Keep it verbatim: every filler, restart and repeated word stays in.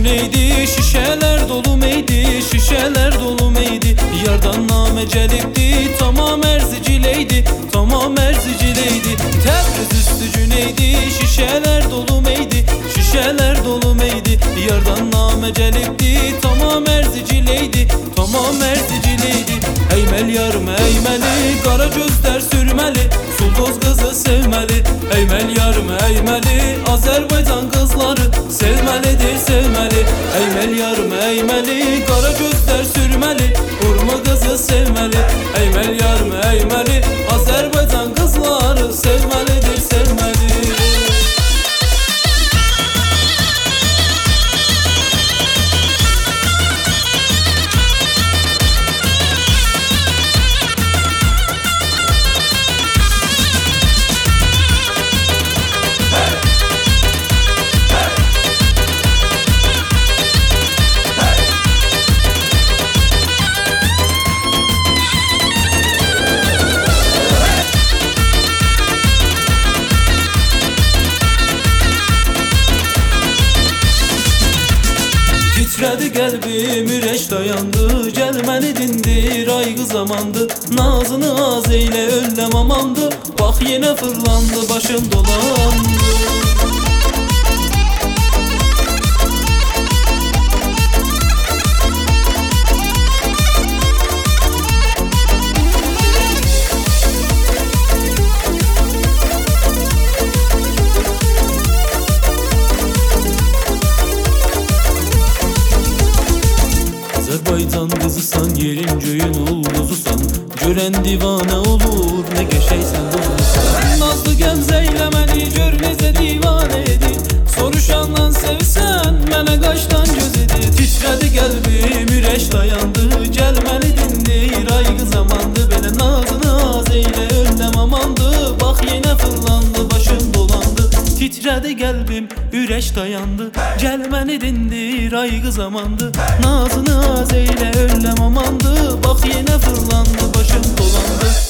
neydi? Şişeler dolu meydi, şişeler dolu meydi. Yardan name celipti, tamam erzicileydi, tamam erzicileydi. Təbriz üstücü neydi? Şişeler dolu meydi, şişeler dolu meydi. Yardan name celipti, tamam erzicileydi, tamam erzicileydi. Eymel yarım eymeli, kara gözler sürmeli, Sultoz kızı sevmeli. Eymel yarım eymeli, Azerbaycan kızları sevmelidir sevmeli. Eymel yarım eymeli, kara gözler sürmeli, Urma kızı sevmeli. Eymel yarım eymeli, Azerbaycan kızları sevmelidir sevmeli. Titredi qəlbim, ürək dayandı, gəl məni dindir, ayğı zamandı. Nazını az eylə, önləm amandı, bax yenə fırlandı, başım dolandı. Azerbaycan kızısan, yerin göyün ulduzusan, gören divane olur, ne geçeysen dolursan. Nazlı gəmzə məni gör necə divane edir, soruşandan sevsən, mənə qaşdan göz edir. Titrədi qəlbim, ürək dayandı, gəl məni dindir, ayğı zamandı. Belə nazını az eylə, önləm amandı, bax yenə fırlandı, başım dolandı. Titrədi qəlbim, ürək dayandı, gəl məni dindir, ayğı zamandı. Nazını az eylə, önləm amandı, bax yenə fırlandı, başım dolandı.